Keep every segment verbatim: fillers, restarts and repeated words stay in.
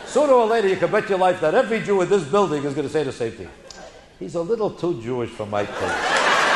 Sooner or later, you can bet your life that every Jew in this building is going to say the same thing. He's a little too Jewish for my taste.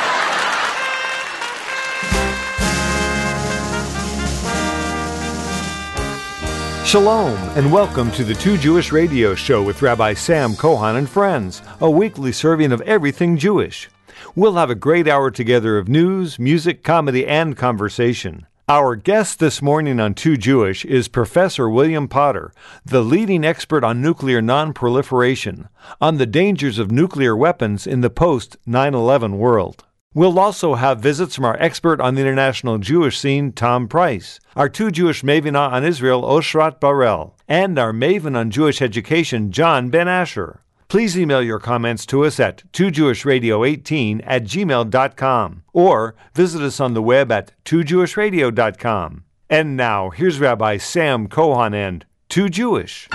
Shalom, and welcome to the Two Jewish Radio Show with Rabbi Sam Kohan and friends, a weekly serving of everything Jewish. We'll have a great hour together of news, music, comedy, and conversation. Our guest this morning on Two Jewish is Professor William Potter, the leading expert on nuclear non-proliferation, on the dangers of nuclear weapons in the post nine eleven world. We'll also have visits from our expert on the international Jewish scene, Tom Price, our two Jewish mavena on Israel, Oshrat Barel, and our maven on Jewish education, John Ben Asher. Please email your comments to us at two jewish radio eighteen at gmail dot com or visit us on the web at two jewish radio dot com. And now, here's Rabbi Sam Kohan and Two Jewish.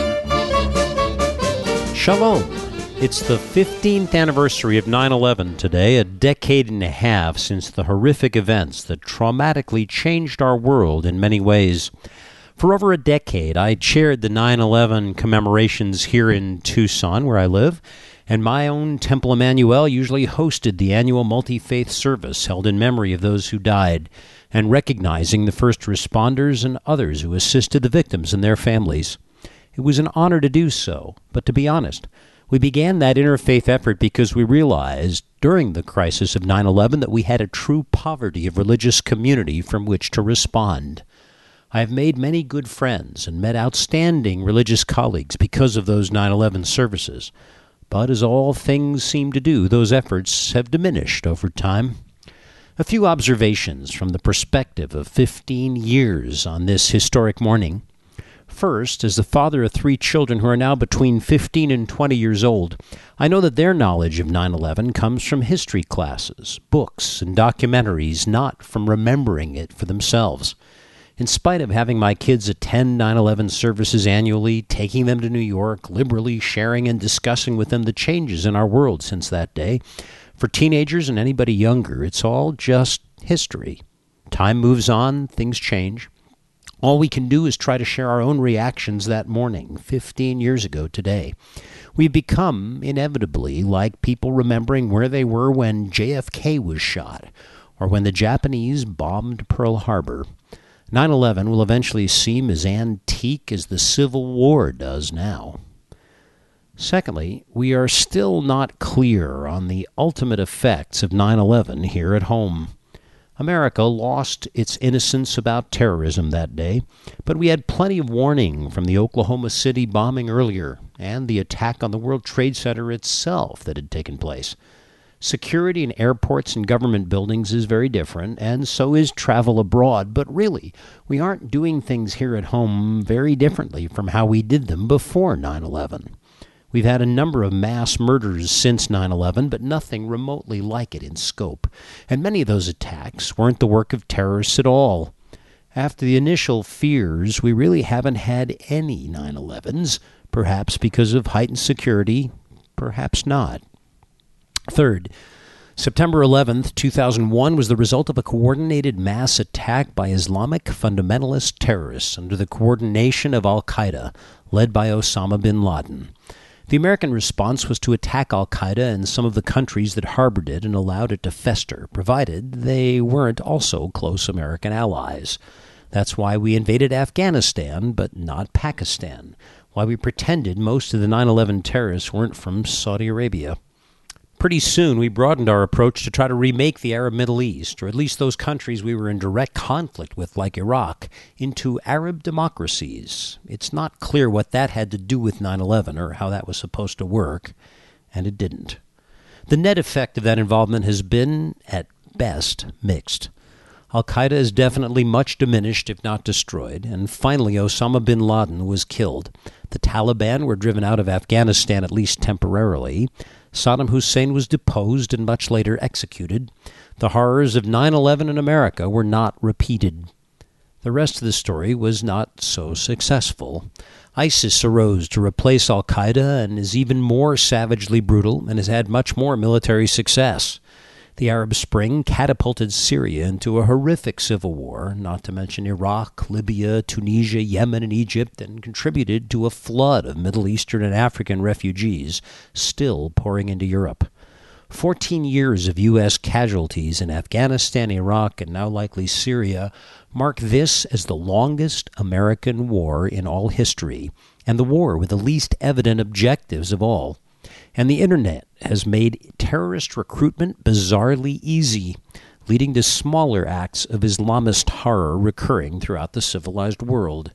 Shalom. It's the fifteenth anniversary of nine eleven today, a decade and a half since the horrific events that traumatically changed our world in many ways. For over a decade, I chaired the nine eleven commemorations here in Tucson, where I live, and my own Temple Emmanuel usually hosted the annual multi-faith service held in memory of those who died and recognizing the first responders and others who assisted the victims and their families. It was an honor to do so, but to be honest, we began that interfaith effort because we realized during the crisis of nine eleven that we had a true poverty of religious community from which to respond. I have made many good friends and met outstanding religious colleagues because of those nine eleven services. But as all things seem to do, those efforts have diminished over time. A few observations from the perspective of fifteen years on this historic morning. First, as the father of three children who are now between fifteen and twenty years old, I know that their knowledge of nine eleven comes from history classes, books, and documentaries, not from remembering it for themselves. In spite of having my kids attend nine eleven services annually, taking them to New York, liberally sharing and discussing with them the changes in our world since that day, for teenagers and anybody younger, it's all just history. Time moves on, things change. All we can do is try to share our own reactions that morning, fifteen years ago today. We've become, inevitably, like people remembering where they were when J F K was shot, or when the Japanese bombed Pearl Harbor. nine eleven will eventually seem as antique as the Civil War does now. Secondly, we are still not clear on the ultimate effects of nine eleven here at home. America lost its innocence about terrorism that day, but we had plenty of warning from the Oklahoma City bombing earlier and the attack on the World Trade Center itself that had taken place. Security in airports and government buildings is very different, and so is travel abroad. But really, we aren't doing things here at home very differently from how we did them before nine eleven. We've had a number of mass murders since nine eleven, but nothing remotely like it in scope. And many of those attacks weren't the work of terrorists at all. After the initial fears, we really haven't had any nine elevens, perhaps because of heightened security, perhaps not. Third, September eleventh, two thousand one was the result of a coordinated mass attack by Islamic fundamentalist terrorists under the coordination of al-Qaeda, led by Osama bin Laden. The American response was to attack al-Qaeda and some of the countries that harbored it and allowed it to fester, provided they weren't also close American allies. That's why we invaded Afghanistan, but not Pakistan, why we pretended most of the nine eleven terrorists weren't from Saudi Arabia. Pretty soon, we broadened our approach to try to remake the Arab Middle East, or at least those countries we were in direct conflict with, like Iraq, into Arab democracies. It's not clear what that had to do with nine eleven or how that was supposed to work, and it didn't. The net effect of that involvement has been, at best, mixed. Al-Qaeda is definitely much diminished, if not destroyed, and finally Osama bin Laden was killed. The Taliban were driven out of Afghanistan, at least temporarily. Saddam Hussein was deposed and much later executed. The horrors of nine eleven in America were not repeated. The rest of the story was not so successful. ISIS arose to replace al-Qaeda and is even more savagely brutal and has had much more military success. The Arab Spring catapulted Syria into a horrific civil war, not to mention Iraq, Libya, Tunisia, Yemen, and Egypt, and contributed to a flood of Middle Eastern and African refugees still pouring into Europe. Fourteen years of U S casualties in Afghanistan, Iraq, and now likely Syria mark this as the longest American war in all history, and the war with the least evident objectives of all. And the Internet has made terrorist recruitment bizarrely easy, leading to smaller acts of Islamist horror recurring throughout the civilized world.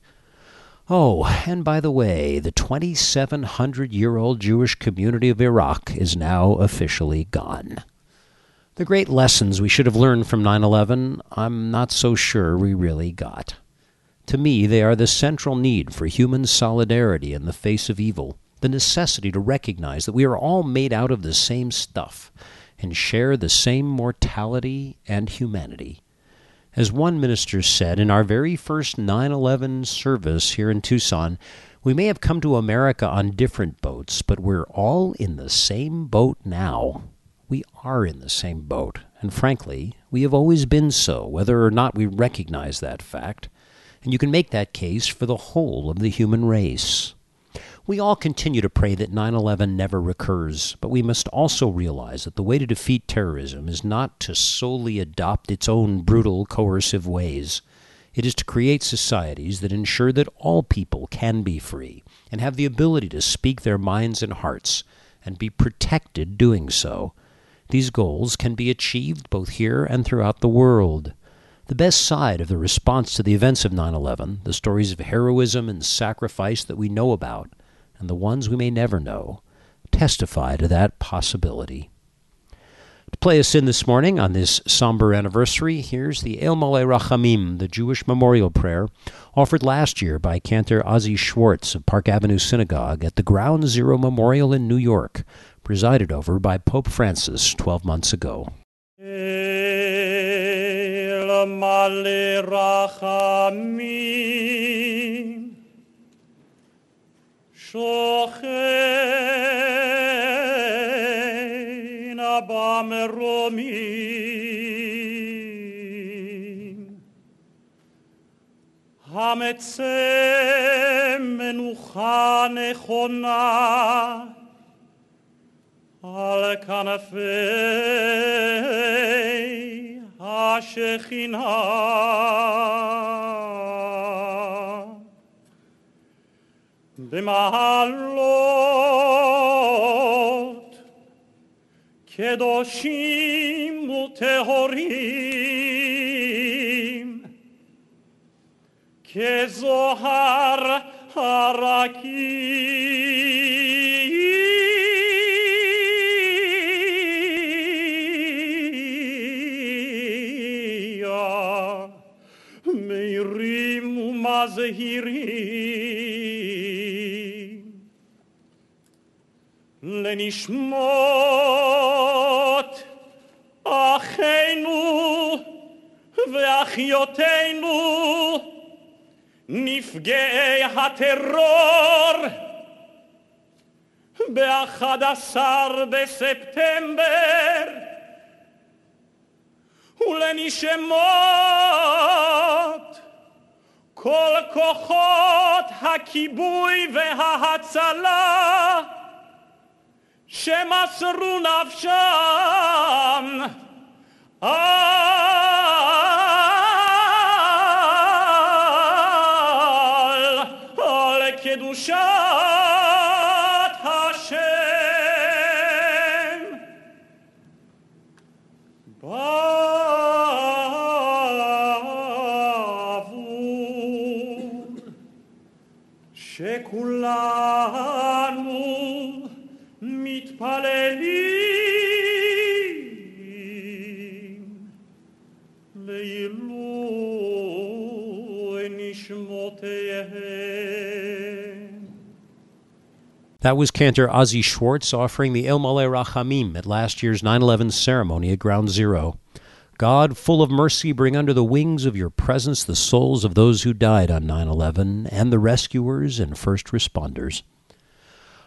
Oh, and by the way, the twenty-seven hundred year old Jewish community of Iraq is now officially gone. The great lessons we should have learned from nine eleven, I'm not so sure we really got. To me, they are the central need for human solidarity in the face of evil, the necessity to recognize that we are all made out of the same stuff and share the same mortality and humanity. As one minister said in our very first nine eleven service here in Tucson, we may have come to America on different boats, but we're all in the same boat now. We are in the same boat, and frankly, we have always been so, whether or not we recognize that fact. And you can make that case for the whole of the human race. We all continue to pray that nine eleven never recurs, but we must also realize that the way to defeat terrorism is not to solely adopt its own brutal, coercive ways. It is to create societies that ensure that all people can be free and have the ability to speak their minds and hearts and be protected doing so. These goals can be achieved both here and throughout the world. The best side of the response to the events of nine eleven, the stories of heroism and sacrifice that we know about, and the ones we may never know, testify to that possibility. To play us in this morning on this somber anniversary, here's the El Malei Rachamim, the Jewish memorial prayer, offered last year by Cantor Ozzie Schwartz of Park Avenue Synagogue at the Ground Zero Memorial in New York, presided over by Pope Francis twelve months ago. El Malei Rachamim Shochein Abba Meromim Hametzeh Menucha Nechona Al Kanafei HaShekhinah B'mahalot Kedoshim Utehorim Kezohar Harakim Meirim Umazehirim Lenishmot Acheinu Ve'achyoteinu Nifgei HaTerror Be'achad Asar Be'September Ulenishemot Kol Kochot HaKibui VeHaHatzala Shemasru Nafsham Al Al Kedushat Hashem Bavur Shekulanu מתפללים לעילוי נשמותיהם. That was Cantor Ozzie Schwartz offering the El Malei Rachamim at last year's nine eleven ceremony at Ground Zero. God, full of mercy, bring under the wings of your presence the souls of those who died on nine eleven and the rescuers and first responders.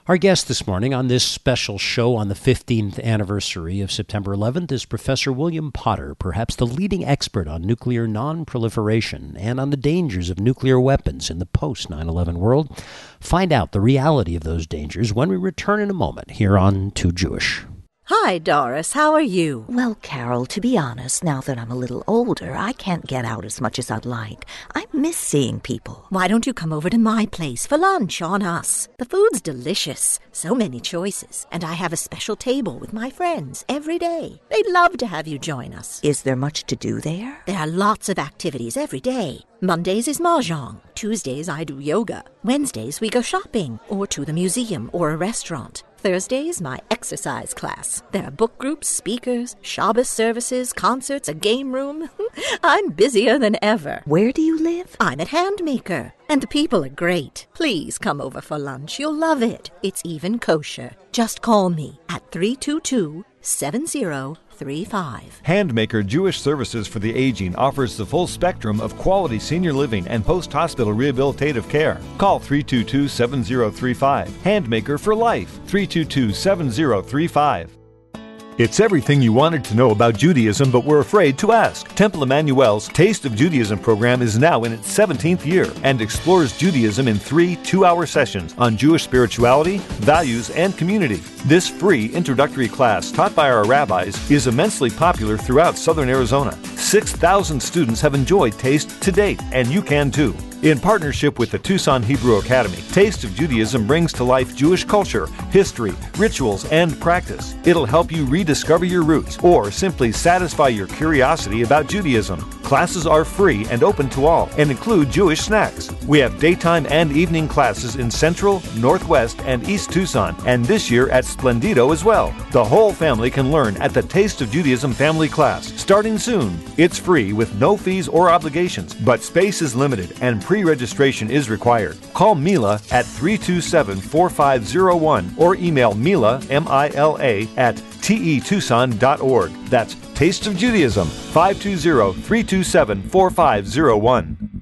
Our guest this morning on this special show on the fifteenth anniversary of September eleventh is Professor William Potter, perhaps the leading expert on nuclear non-proliferation and on the dangers of nuclear weapons in the post nine eleven world. Find out the reality of those dangers when we return in a moment here on Too Jewish. Hi, Doris. How are you? Well, Carol, to be honest, now that I'm a little older, I can't get out as much as I'd like. I miss seeing people. Why don't you come over to my place for lunch on us? The food's delicious. So many choices. And I have a special table with my friends every day. They'd love to have you join us. Is there much to do there? There are lots of activities every day. Mondays is mahjong. Tuesdays I do yoga. Wednesdays we go shopping or to the museum or a restaurant. Thursday is my exercise class. There are book groups, speakers, Shabbos services, concerts, a game room. I'm busier than ever. Where do you live? I'm at Handmaker, and the people are great. Please come over for lunch. You'll love it. It's even kosher. Just call me at three two two, seven zero three five. Handmaker Jewish Services for the Aging offers the full spectrum of quality senior living and post-hospital rehabilitative care. Call three two two, seven zero three five. Handmaker for Life, three two two, seven zero three five. It's everything you wanted to know about Judaism but were afraid to ask. Temple Emmanuel's Taste of Judaism program is now in its seventeenth year and explores Judaism in three two-hour sessions on Jewish spirituality, values, and community. This free introductory class taught by our rabbis is immensely popular throughout southern Arizona. six thousand students have enjoyed Taste to date, and you can too. In partnership with the Tucson Hebrew Academy, Taste of Judaism brings to life Jewish culture, history, rituals, and practice. It'll help you rediscover your roots or simply satisfy your curiosity about Judaism. Classes are free and open to all and include Jewish snacks. We have daytime and evening classes in Central, Northwest, and East Tucson, and this year at Splendido as well. The whole family can learn at the Taste of Judaism family class, starting soon. It's free with no fees or obligations, but space is limited and pre-registration is required. Call Mila at three two seven, four five zero one or email Mila, M I L A, at T E Tucson dot org. That's Taste of Judaism, five two zero, three two seven, four five zero one.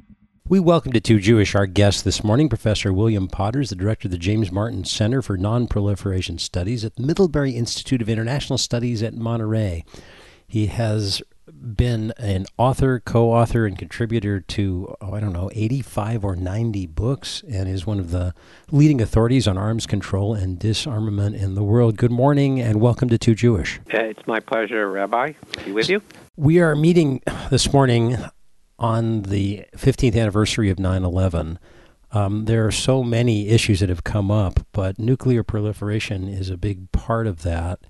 We welcome to Too Jewish our guest this morning, Professor William Potter, is the director of the James Martin Center for Non-Proliferation Studies at the Middlebury Institute of International Studies at Monterey. He has been an author, co-author, and contributor to, oh, I don't know, eighty-five or ninety books, and is one of the leading authorities on arms control and disarmament in the world. Good morning, and welcome to Too Jewish. Uh, it's my pleasure, Rabbi, to be with you. We are meeting this morning on the fifteenth anniversary of nine eleven. Um, there are so many issues that have come up, but nuclear proliferation is a big part of that.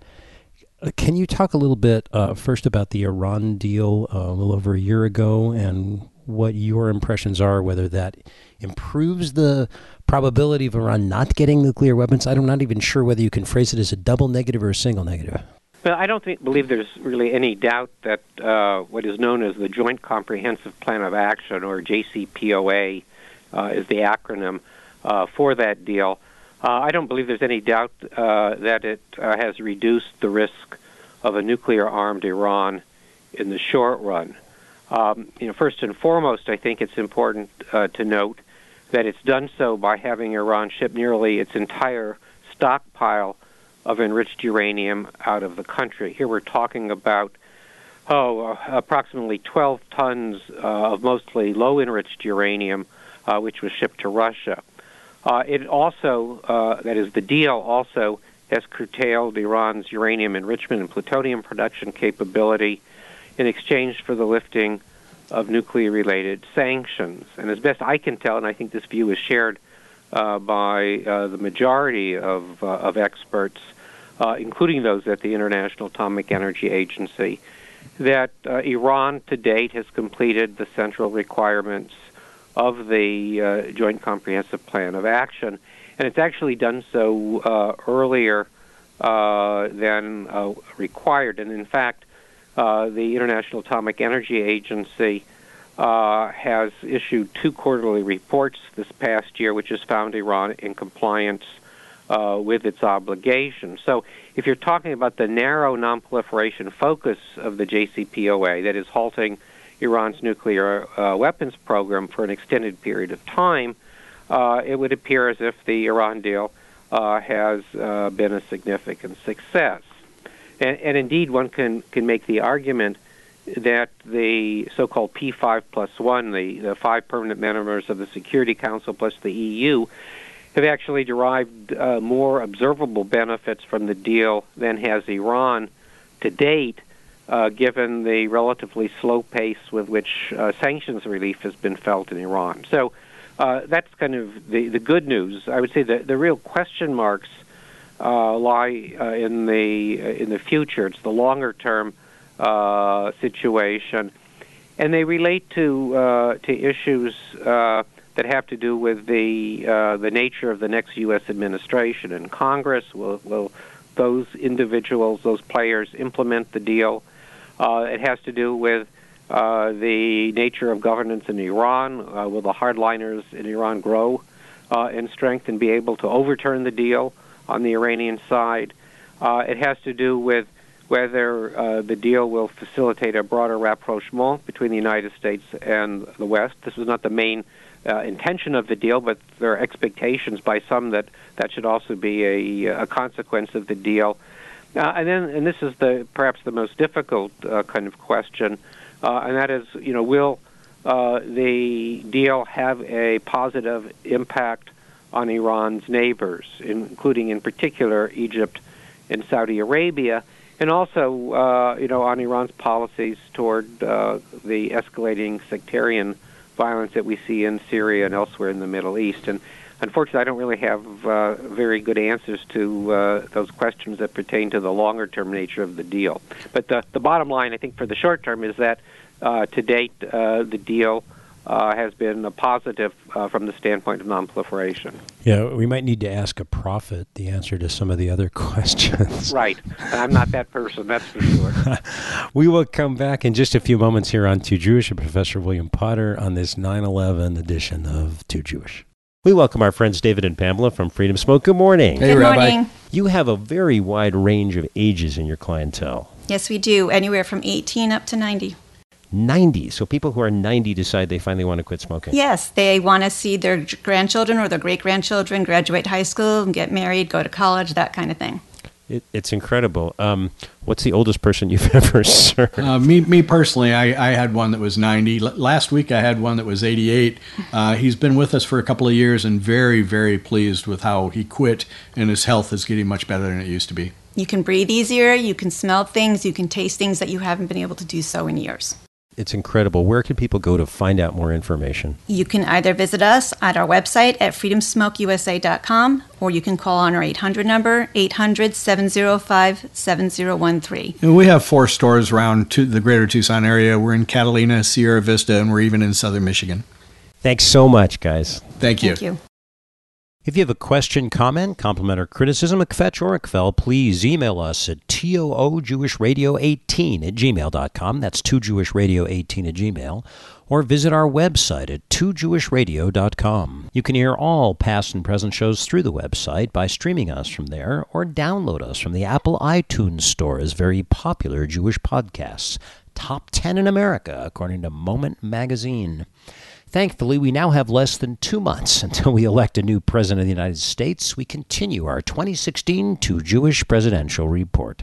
Can you talk a little bit uh, first about the Iran deal uh, a little over a year ago and what your impressions are, whether that improves the probability of Iran not getting nuclear weapons? I'm not even sure whether you can phrase it as a double negative or a single negative. Well, I don't think, believe there's really any doubt that uh, what is known as the Joint Comprehensive Plan of Action, or J C P O A, uh, is the acronym uh, for that deal. Uh, I don't believe there's any doubt uh, that it uh, has reduced the risk of a nuclear-armed Iran in the short run. Um, you know, first and foremost, I think it's important uh, to note that it's done so by having Iran ship nearly its entire stockpile of enriched uranium out of the country. Here we're talking about, oh, uh, approximately twelve tons uh, of mostly low-enriched uranium, uh, which was shipped to Russia. Uh, it also, uh, that is, the deal also has curtailed Iran's uranium enrichment and plutonium production capability in exchange for the lifting of nuclear-related sanctions. And as best I can tell, and I think this view is shared uh, by uh, the majority of, uh, of experts, uh, including those at the International Atomic Energy Agency, that uh, Iran to date has completed the central requirements of the uh, Joint Comprehensive Plan of Action, and it's actually done so uh, earlier uh, than uh, required. And in fact, uh, the International Atomic Energy Agency uh, has issued two quarterly reports this past year, which has found Iran in compliance uh, with its obligations. So if you're talking about the narrow nonproliferation focus of the J C P O A, that is halting Iran's nuclear uh, weapons program for an extended period of time, uh, it would appear as if the Iran deal uh, has uh, been a significant success. And, and indeed, one can, can make the argument that the so-called P five plus one, the, the five permanent members of the Security Council plus the E U, have actually derived uh, more observable benefits from the deal than has Iran to date, uh, given the relatively slow pace with which uh, sanctions relief has been felt in Iran. So uh, that's kind of the, the good news. I would say that the real question marks uh, lie uh, in the uh, in the future. It's the longer-term uh, situation, and they relate to uh, to issues uh, that have to do with the uh, the nature of the next U S administration and Congress. Will will those individuals, those players, implement the deal? Uh, it has to do with uh, the nature of governance in Iran. Uh, will the hardliners in Iran grow uh, in strength and be able to overturn the deal on the Iranian side? Uh, it has to do with whether uh, the deal will facilitate a broader rapprochement between the United States and the West. This was not the main uh, intention of the deal, but there are expectations by some that that should also be a, a consequence of the deal. Uh, and then, and this is the perhaps the most difficult uh, kind of question, uh, and that is, you know, will uh, the deal have a positive impact on Iran's neighbors, including in particular Egypt and Saudi Arabia, and also, uh, you know, on Iran's policies toward uh, the escalating sectarian violence that we see in Syria and elsewhere in the Middle East. And unfortunately, I don't really have uh, very good answers to uh, those questions that pertain to the longer-term nature of the deal. But the, the bottom line, I think, for the short term is that uh, to date, uh, the deal uh, has been a positive uh, from the standpoint of nonproliferation. Yeah, we might need to ask a prophet the answer to some of the other questions. Right. I'm not that person, that's for sure. We will come back in just a few moments here on Too Jewish with Professor William Potter on this nine eleven edition of Too Jewish. We welcome our friends David and Pamela from Freedom Smoke. Good morning. Hey, Good Rabbi. morning. You have a very wide range of ages in your clientele. Yes, we do. Anywhere from eighteen up to ninety. ninety. So people who are ninety decide they finally want to quit smoking. Yes, they want to see their grandchildren or their great-grandchildren graduate high school, get married, go to college, that kind of thing. It, it's incredible. Um, what's the oldest person you've ever served? Uh, me, me personally, I, I had one that was ninety. L- last week, I had one that was eighty-eight. Uh, he's been with us for a couple of years and very, very pleased with how he quit, and his health is getting much better than it used to be. You can breathe easier, you can smell things, you can taste things that you haven't been able to do so in years. It's incredible. Where can people go to find out more information? You can either visit us at our website at freedom smoke u s a dot com, or you can call on our eight hundred number, eight hundred, seven oh five, seven oh one three. And we have four stores around to the greater Tucson area. We're in Catalina, Sierra Vista, and we're even in southern Michigan. Thanks so much, guys. Thank you. Thank you. If you have a question, comment, compliment, or criticism, a kvetch or a kvel, please email us at too jewish radio eighteen at gmail dot com. That's too jewish radio eighteen at gmail. Or visit our website at too jewish radio dot com. You can hear all past and present shows through the website by streaming us from there, or download us from the Apple iTunes Store as very popular Jewish podcasts. Top ten in America, according to Moment Magazine. Thankfully, we now have less than two months until we elect a new president of the United States. We continue our twenty sixteen Too Jewish Presidential Report.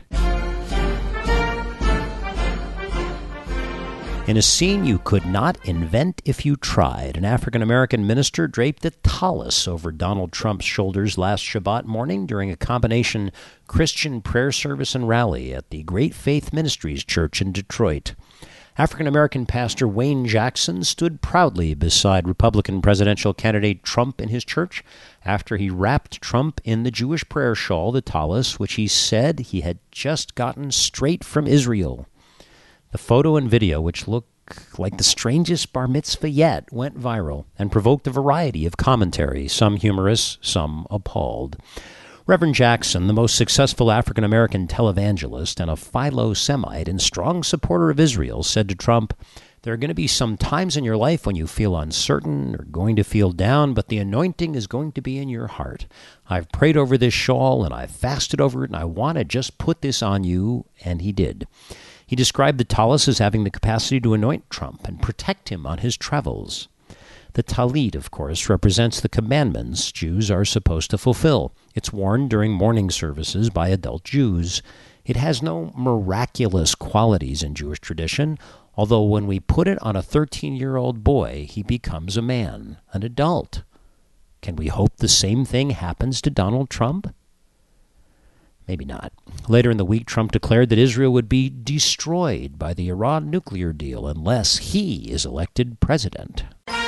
In a scene you could not invent if you tried, an African-American minister draped a tallis over Donald Trump's shoulders last Shabbat morning during a combination Christian prayer service and rally at the Great Faith Ministries Church in Detroit. African-American pastor Wayne Jackson stood proudly beside Republican presidential candidate Trump in his church after he wrapped Trump in the Jewish prayer shawl, the tallis, which he said he had just gotten straight from Israel. The photo and video, which look like the strangest bar mitzvah yet, went viral and provoked a variety of commentary, some humorous, some appalled. Reverend Jackson, the most successful African-American televangelist and a Philo-Semite and strong supporter of Israel, said to Trump, "There are going to be some times in your life when you feel uncertain or going to feel down, but the anointing is going to be in your heart. I've prayed over this shawl and I've fasted over it, and I want to just put this on you," and he did. He described the tallis as having the capacity to anoint Trump and protect him on his travels. The talit, of course, represents the commandments Jews are supposed to fulfill. It's worn during morning services by adult Jews. It has no miraculous qualities in Jewish tradition, although when we put it on a thirteen-year-old boy, he becomes a man, an adult. Can we hope the same thing happens to Donald Trump? Maybe not. Later in the week, Trump declared that Israel would be destroyed by the Iran nuclear deal unless he is elected president.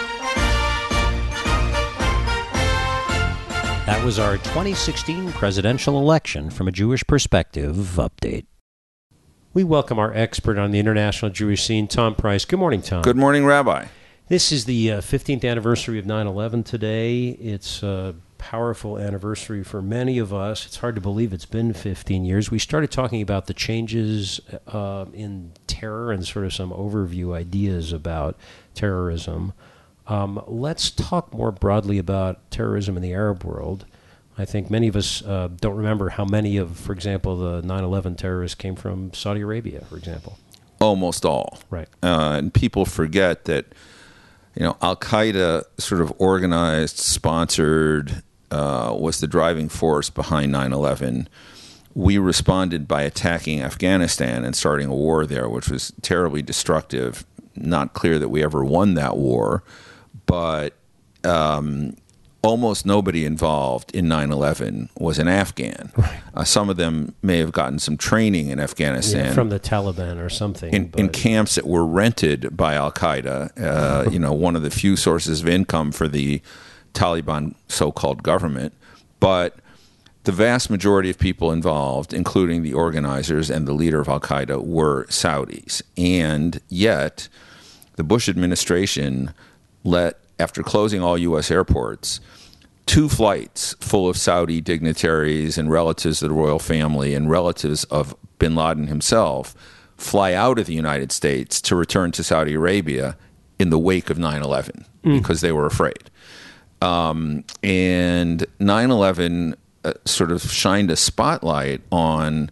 That was our twenty sixteen presidential election from a Jewish perspective update. We welcome our expert on the international Jewish scene, Tom Price. Good morning, Tom. Good morning, Rabbi. This is the uh, fifteenth anniversary of nine eleven today. It's a powerful anniversary for many of us. It's hard to believe it's been fifteen years. We started talking about the changes uh, in terror and sort of some overview ideas about terrorism. Um, let's talk more broadly about terrorism in the Arab world. I think many of us uh, don't remember how many of, for example, the nine eleven terrorists came from Saudi Arabia, for example. Almost all. Right. Uh, and people forget that, you know, Al-Qaeda sort of organized, sponsored, uh, was the driving force behind nine eleven. We responded by attacking Afghanistan and starting a war there, which was terribly destructive. Not clear that we ever won that war, but um, almost nobody involved in nine eleven was an Afghan. Right. Uh, some of them may have gotten some training in Afghanistan. Yeah, from the Taliban or something. In, in camps that were rented by Al-Qaeda, uh, you know, one of the few sources of income for the Taliban so-called government. But the vast majority of people involved, including the organizers and the leader of Al-Qaeda, were Saudis. And yet, the Bush administration let, after closing all U S airports, two flights full of Saudi dignitaries and relatives of the royal family and relatives of bin Laden himself fly out of the United States to return to Saudi Arabia in the wake of nine eleven mm. because they were afraid. Um, and nine eleven uh, sort of shined a spotlight on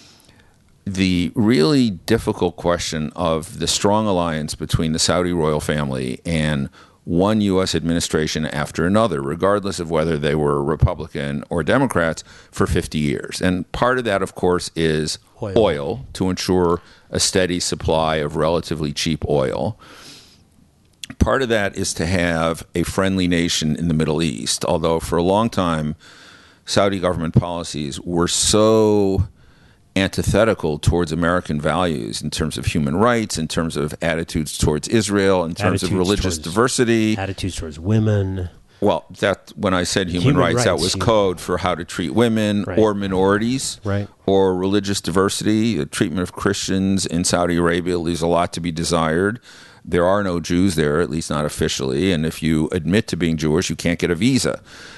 the really difficult question of the strong alliance between the Saudi royal family and one U S administration after another, regardless of whether they were Republican or Democrats, for fifty years. And part of that, of course, is oil, oil to ensure a steady supply of relatively cheap oil. Part of that is to have a friendly nation in the Middle East, although for a long time, Saudi government policies were so antithetical towards American values in terms of human rights, in terms of attitudes towards Israel, in terms attitudes of religious diversity. Attitudes towards women. Well, that when I said human, human rights, rights, that was human. code for how to treat women right. or minorities right. or religious diversity. The treatment of Christians in Saudi Arabia leaves a lot to be desired. There are no Jews there, at least not officially, and if you admit to being Jewish, you can't get a visa.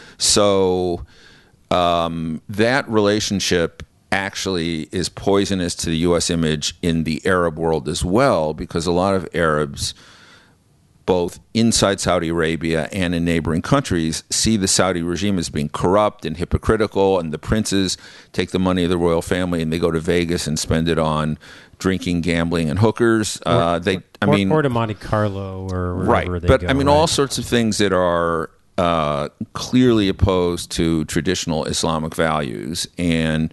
So um, that relationship actually is poisonous to the U S image in the Arab world as well, because a lot of Arabs, both inside Saudi Arabia and in neighboring countries, see the Saudi regime as being corrupt and hypocritical, and the princes take the money of the royal family and they go to Vegas and spend it on drinking, gambling, and hookers. Or, uh, they, I or, mean, or to Monte Carlo or wherever right. they but, go. I mean, right. all sorts of things that are uh, clearly opposed to traditional Islamic values. And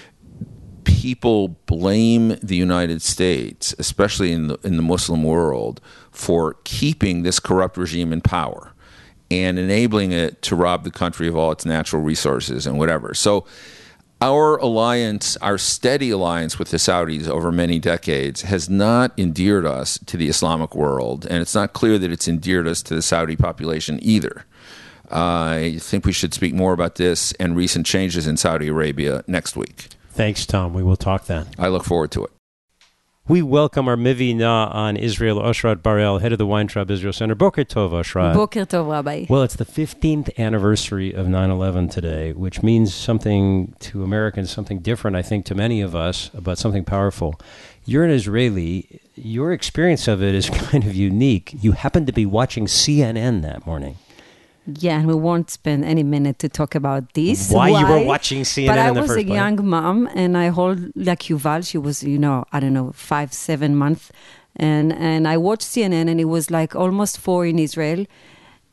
people blame the United States, especially in the in the Muslim world, for keeping this corrupt regime in power and enabling it to rob the country of all its natural resources and whatever. So our alliance, our steady alliance with the Saudis over many decades has not endeared us to the Islamic world, and it's not clear that it's endeared us to the Saudi population either. Uh, I think we should speak more about this and recent changes in Saudi Arabia next week. Thanks, Tom. We will talk then. I look forward to it. We welcome our Mivina on Israel, Oshrat Barel, head of the Weintraub Israel Center. Boker Tov, Oshrat. Boker Tov, Rabbi. Well, it's the fifteenth anniversary of nine eleven today, which means something to Americans, something different, I think, to many of us, but something powerful. You're an Israeli. Your experience of it is kind of unique. You happened to be watching C N N that morning. Yeah, and we won't spend any minute to talk about this. Why, Why? you were watching C N N but in the first first place. But I was a young mom, and I hold like Yuval. She was, you know, I don't know, five, seven months. And, and I watched C N N, and it was like almost four in Israel.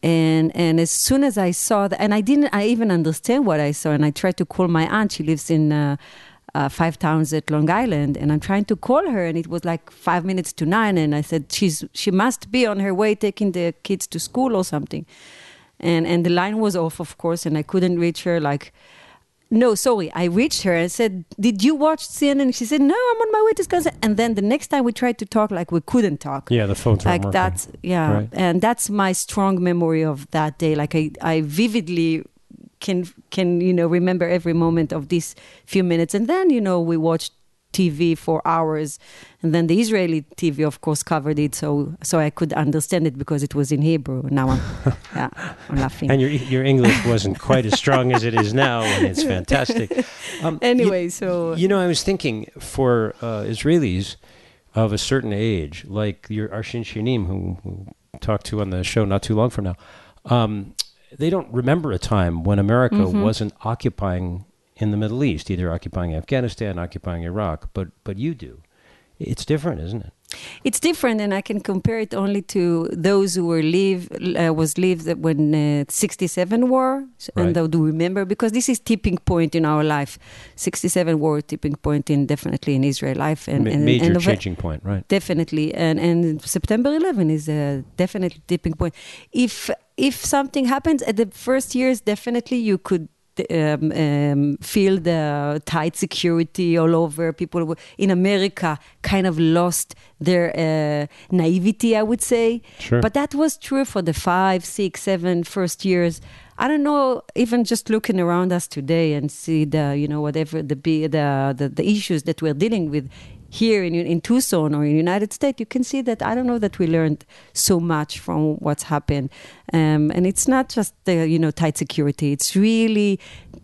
And and as soon as I saw that, and I didn't I even understand what I saw, and I tried to call my aunt. She lives in uh, uh, Five Towns at Long Island, and I'm trying to call her, and it was like five minutes to nine, and I said she's she must be on her way taking the kids to school or something, and and the line was off, of course, and I couldn't reach her. Like, no, sorry, I reached her and said, "Did you watch C N N?" And she said, "No, I'm on my way to Wisconsin." And then the next time we tried to talk, like we couldn't talk. Yeah, the phones weren't like working. that's yeah, Right. and that's my strong memory of that day. Like I, I vividly can can you know remember every moment of these few minutes. And then you know we watched T V for hours, and then the Israeli T V, of course, covered it, so so I could understand it because it was in Hebrew. Now I'm, yeah, I'm laughing. And your your English wasn't quite as strong as it is now, and it's fantastic. Um, anyway, you, so you know, I was thinking for uh, Israelis of a certain age, like your Arshin Shinim, who who talked to on the show not too long from now, um, they don't remember a time when America Mm-hmm. wasn't occupying in the Middle East, either occupying Afghanistan, occupying Iraq, but but you do. It's different, isn't it? It's different, and I can compare it only to those who were live uh, was lived when uh, sixty-seven war, Right. and they do remember, because this is tipping point in our life. sixty-seven war tipping point in definitely in Israel life, and, Ma- and major and of- changing point, right? Definitely, and and September eleventh is a definitely tipping point. If if something happens at the first years, definitely you could. Um, um, feel the tight security all over. People w- in America kind of lost their uh, naivety, I would say. Sure. But that was true for the five, six, seven first years. I don't know, even just looking around us today and see the, you know, whatever the be- the, the, the issues that we're dealing with here in in Tucson or in the United States, you can see that I don't know that we learned so much from what's happened. Um, and it's not just the, you know, tight security. It's really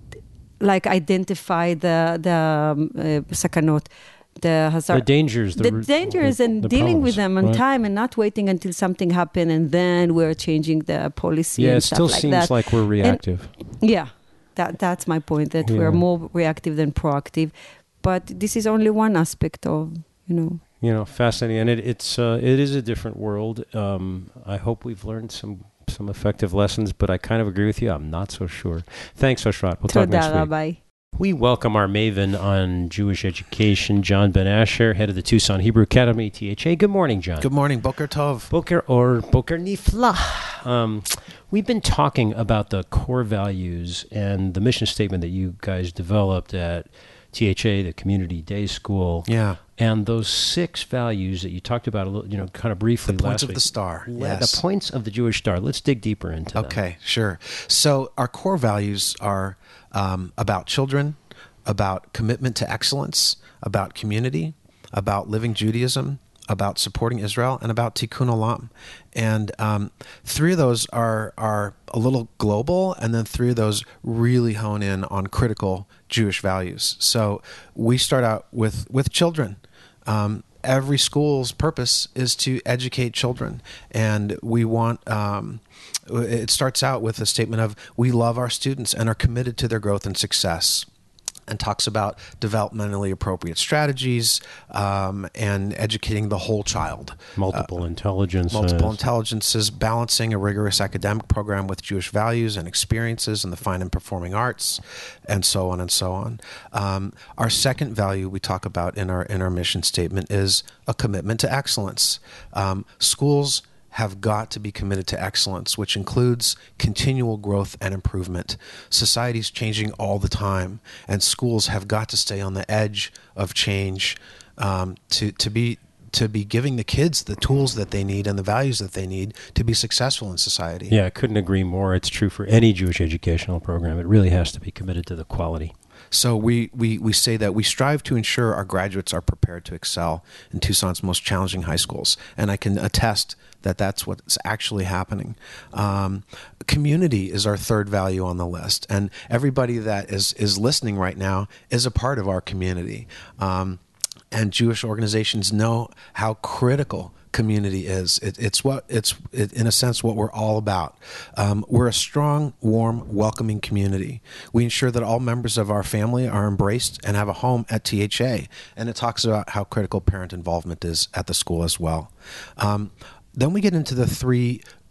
like identify the, the um, uh, sakanot, the hazard. The dangers, the The, r- dangers the- and the dealing with problems, them on right. time and not waiting until something happened and then we're changing the policy Yeah, and it stuff still like seems that. like we're And- reactive. yeah, that that's my point, that Yeah. we're more reactive than proactive. But this is only one aspect of, you know. You know, fascinating, and it, it's uh, it is a different world. Um, I hope we've learned some some effective lessons, but I kind of agree with you. I'm not so sure. Thanks, Oshrat. We'll talk next Toda week. Rabbi. We welcome our maven on Jewish education, John Ben Asher, head of the Tucson Hebrew Academy, T H A. Good morning, John. Good morning, Boker Tov. Boker or Boker Nifla. Um, we've been talking about the core values and the mission statement that you guys developed at T H A, the Community Day School. Yeah. And those six values that you talked about a little, you know, kind of briefly The points last of week. the star. Le- Yes. The points of the Jewish star. Let's dig deeper into that. Okay, sure. So our core values are um, about children, about commitment to excellence, about community, about living Judaism, about supporting Israel, and about Tikkun Olam. And um, three of those are are a little global, and then three of those really hone in on critical Jewish values. So we start out with with children. Um, every school's purpose is to educate children, and we want. Um, it starts out with a statement of we love our students and are committed to their growth and success, and talks about developmentally appropriate strategies um, and educating the whole child. Multiple intelligences. Multiple intelligences, balancing a rigorous academic program with Jewish values and experiences in the fine and performing arts, and so on and so on. Um, our second value we talk about in our in our mission statement is a commitment to excellence. Um, schools have got to be committed to excellence, which includes continual growth and improvement. Society's changing all the time, and schools have got to stay on the edge of change um, to to be to be giving the kids the tools that they need and the values that they need to be successful in society. Yeah, I couldn't agree more. It's true for any Jewish educational program. It really has to be committed to the quality. So we, we, we say that we strive to ensure our graduates are prepared to excel in Tucson's most challenging high schools. And I can attest that that's what's actually happening. Um, community is our third value on the list. And everybody that is, is listening right now is a part of our community. Um, and Jewish organizations know how critical community is. It, it's what it's it, in a sense what we're all about. Um, we're a strong, warm, welcoming community. We ensure that all members of our family are embraced and have a home at T H A. And it talks about how critical parent involvement is at the school as well. Um, then we get into the three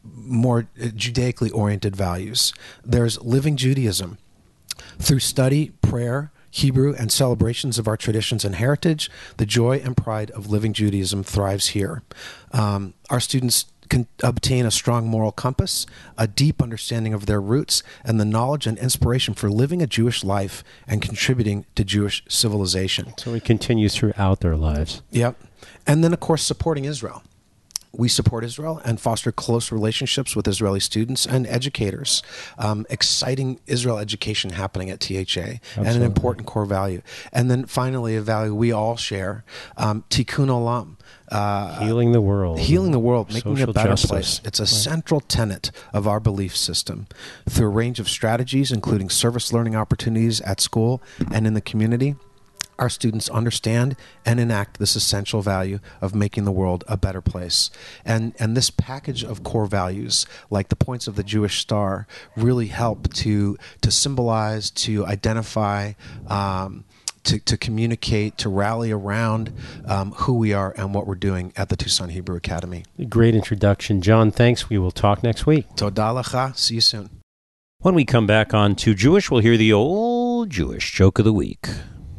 more Judaically oriented values. There's living Judaism. Through study, prayer, Hebrew, and celebrations of our traditions and heritage, the joy and pride of living Judaism thrives here. Um, our students can obtain a strong moral compass, a deep understanding of their roots, and the knowledge and inspiration for living a Jewish life and contributing to Jewish civilization. So it continues throughout their lives. Yep. And then, of course, supporting Israel. We support Israel and foster close relationships with Israeli students and educators. Um, exciting Israel education happening at T H A. Absolutely. And an important core value. And then finally, a value we all share, um, Tikkun Olam. Uh, healing the world. Healing the world, making it a better justice. place. It's a right. central tenet of our belief system. Through a range of strategies, including service learning opportunities at school and in the community, our students understand and enact this essential value of making the world a better place. And and this package of core values, like the points of the Jewish star, really help to to symbolize, to identify, um, to, to communicate, to rally around um, who we are and what we're doing at the Tucson Hebrew Academy. Great introduction. John, thanks. We will talk next week. Toda lecha. See you soon. When we come back on Too Jewish, we'll hear the old Jewish joke of the week.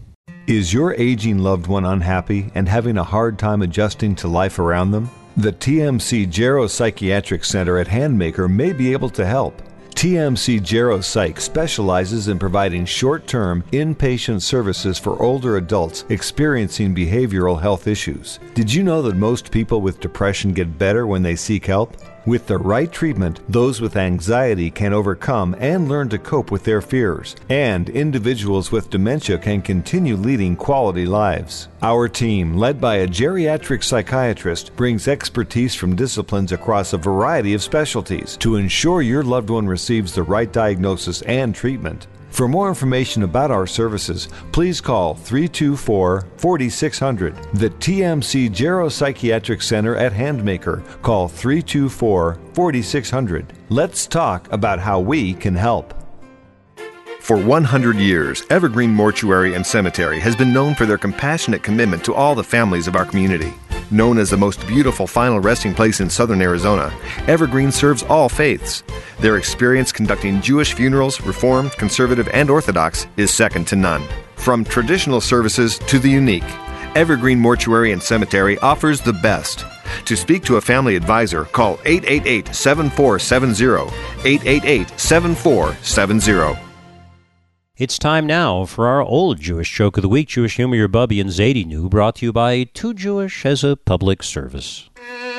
Is your aging loved one unhappy and having a hard time adjusting to life around them? The T M C Geropsychiatric Center at Handmaker may be able to help. T M C Geropsych specializes in providing short-term, inpatient services for older adults experiencing behavioral health issues. Did you know that most people with depression get better when they seek help? With the right treatment, those with anxiety can overcome and learn to cope with their fears, and individuals with dementia can continue leading quality lives. Our team, led by a geriatric psychiatrist, brings expertise from disciplines across a variety of specialties to ensure your loved one receives the right diagnosis and treatment. For more information about our services, please call three two four, four six zero zero. The T M C Geropsychiatric Center at Handmaker. Call three two four, four six zero zero. Let's talk about how we can help. For one hundred years, Evergreen Mortuary and Cemetery has been known for their compassionate commitment to all the families of our community. Known as the most beautiful final resting place in southern Arizona, Evergreen serves all faiths. Their experience conducting Jewish funerals, Reformed, Conservative, and Orthodox is second to none. From traditional services to the unique, Evergreen Mortuary and Cemetery offers the best. To speak to a family advisor, call eight eight eight, seven four seven zero, eight eight eight, seven four seven zero. It's time now for our old Jewish joke of the week. Jewish humor, your Bubby and Zadie New, brought to you by Too Jewish as a public service.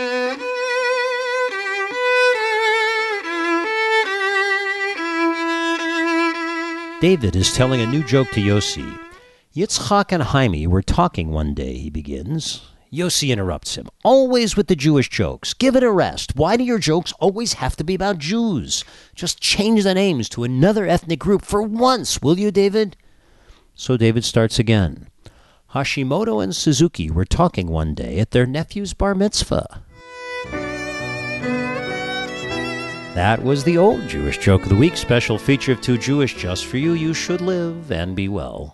David is telling a new joke to Yossi. Yitzchak and Jaime were talking one day, he begins. Yossi interrupts him. Always with the Jewish jokes. Give it a rest. Why do your jokes always have to be about Jews? Just change the names to another ethnic group for once, will you, David? So David starts again. Hashimoto and Suzuki were talking one day at their nephew's bar mitzvah. That was the old Jewish joke of the week, special feature of Too Jewish just for you. You should live and be well.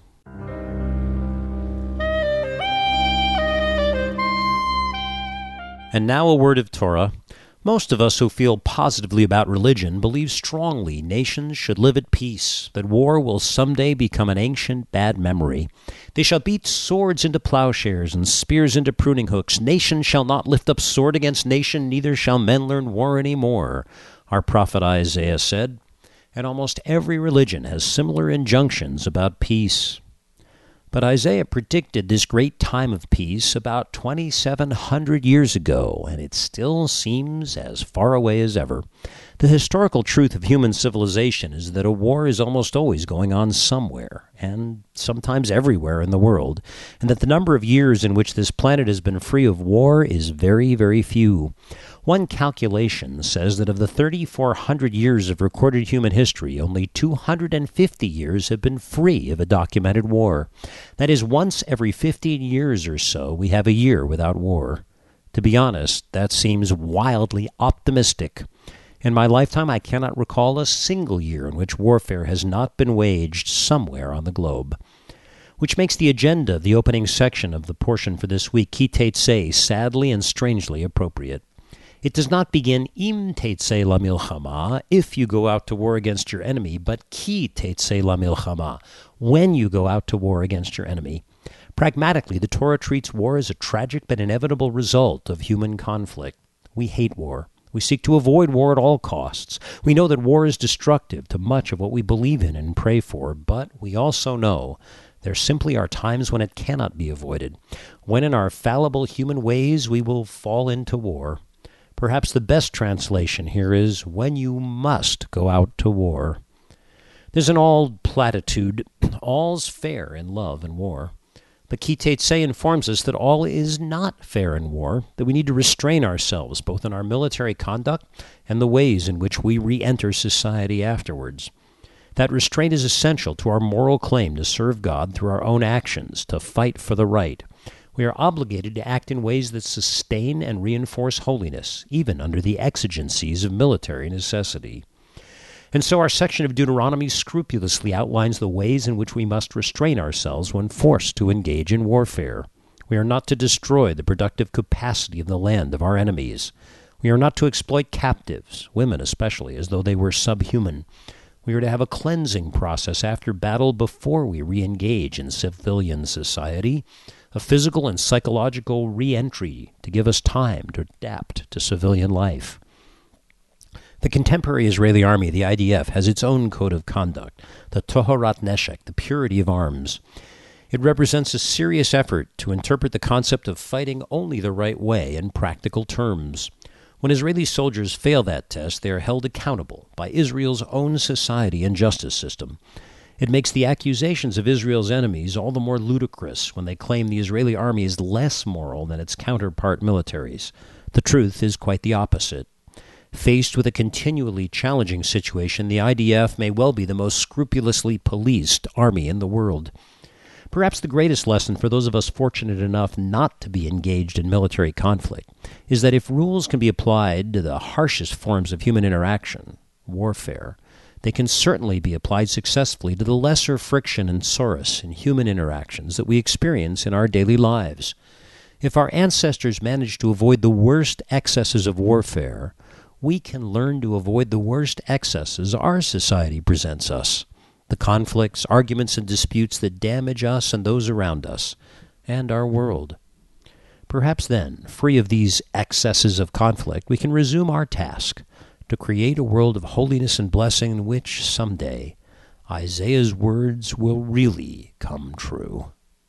And now a word of Torah. Most of us who feel positively about religion believe strongly nations should live at peace, that war will someday become an ancient bad memory. They shall beat swords into plowshares and spears into pruning hooks. Nation shall not lift up sword against nation, neither shall men learn war any more, our prophet Isaiah said. And almost every religion has similar injunctions about peace. But Isaiah predicted this great time of peace about twenty-seven hundred years ago, and it still seems as far away as ever. The historical truth of human civilization is that a war is almost always going on somewhere, and sometimes everywhere in the world, and that the number of years in which this planet has been free of war is very, very few. One calculation says that of the thirty-four hundred years of recorded human history, only two hundred fifty years have been free of a documented war. That is, once every fifteen years or so, we have a year without war. To be honest, that seems wildly optimistic. In my lifetime, I cannot recall a single year in which warfare has not been waged somewhere on the globe. Which makes the agenda of the opening section of the portion for this week, Ki Teitzei, sadly and strangely appropriate. It does not begin im tetzei la milchama, if you go out to war against your enemy, but ki tetzei la milchama, when you go out to war against your enemy. Pragmatically, the Torah treats war as a tragic but inevitable result of human conflict. We hate war. We seek to avoid war at all costs. We know that war is destructive to much of what we believe in and pray for, but we also know there simply are times when it cannot be avoided, when in our fallible human ways we will fall into war. Perhaps the best translation here is, when you must go out to war. There's an old platitude, all's fair in love and war. But Ki Tetzei informs us that all is not fair in war, that we need to restrain ourselves both in our military conduct and the ways in which we re-enter society afterwards. That restraint is essential to our moral claim to serve God through our own actions, to fight for the right. We are obligated to act in ways that sustain and reinforce holiness, even under the exigencies of military necessity. And so our section of Deuteronomy scrupulously outlines the ways in which we must restrain ourselves when forced to engage in warfare. We are not to destroy the productive capacity of the land of our enemies. We are not to exploit captives, women especially, as though they were subhuman. We are to have a cleansing process after battle before we re-engage in civilian society, a physical and psychological re-entry to give us time to adapt to civilian life. The contemporary Israeli army, the I D F, has its own code of conduct, the Toharat Neshek, the purity of arms. It represents a serious effort to interpret the concept of fighting only the right way in practical terms. When Israeli soldiers fail that test, they are held accountable by Israel's own society and justice system. It makes the accusations of Israel's enemies all the more ludicrous when they claim the Israeli army is less moral than its counterpart militaries. The truth is quite the opposite. Faced with a continually challenging situation, the I D F may well be the most scrupulously policed army in the world. Perhaps the greatest lesson for those of us fortunate enough not to be engaged in military conflict is that if rules can be applied to the harshest forms of human interaction, warfare, they can certainly be applied successfully to the lesser friction and sorrows in human interactions that we experience in our daily lives. If our ancestors managed to avoid the worst excesses of warfare, we can learn to avoid the worst excesses our society presents us, the conflicts, arguments, and disputes that damage us and those around us, and our world. Perhaps then, free of these excesses of conflict, we can resume our task to create a world of holiness and blessing in which, someday, Isaiah's words will really come true.